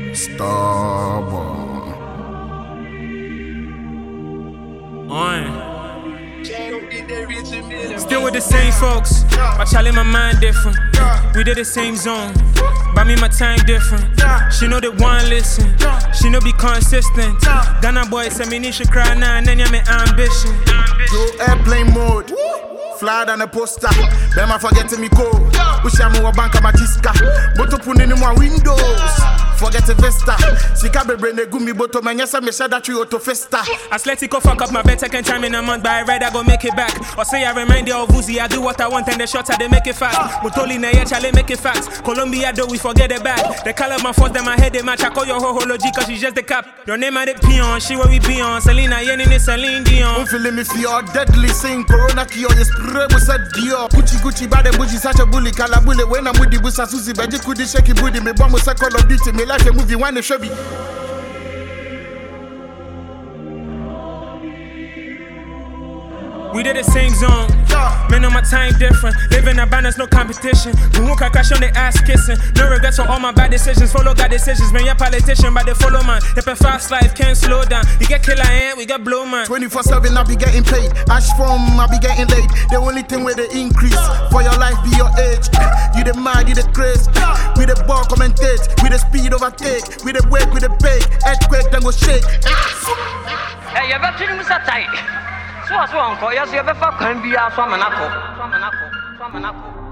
Stubborn. Still with the same folks, but Charlie my mind different. We did the same zone, but me my time different. She know they want listen, she know be consistent. Ghana boy say me need to cry now and then you me ambition. Yo, airplane mode. Fly than a poster. Bema forgetting me code. Wish I'm a bank of Matiska. But to put in my windows. Forget a Vesta. Sika be brain gumi boto man. Yes, I me said that you auto festa. Atletico fuck up my bet second time in a month, but I read I go make it back. Or say I remind you of Uzi, I do what I want and the shots I they make it fast. Mutoli na ye chale make it fast. Colombia do we forget it back. The color my force them my head they match. I call your ho-hology cause she's just the cap. Your name I the peon, she where we be on. Selena Yenin is Celine Dion. I'm feeling me feel deadly. Saying Corona cure, you spray with a Dior. Gucci bad and bougie, such a bully, calabule. When I'm with the busa Susie, but you could shake it booty. Me bomb with a Call of Duty, me like a movie, one a shabby. We did the same zone, man on my time different. Living a balance, no competition. We won't crash on the ass kissing. No regrets for all my bad decisions. Follow God decisions, man, you're politician, but they follow man. If a fast life can't slow down, you get killer ant, we get blow man. 24/7 I be getting paid. Ash from I be getting laid. The only thing where they increase for your life be your age. You the mad, you the craze. With the ball commentate, with the speed overtake, with the wake, with the bake, earthquake then go shake. Hey, you better do musa tight. So uncle, yes, you ever fuck can be our swam and apple.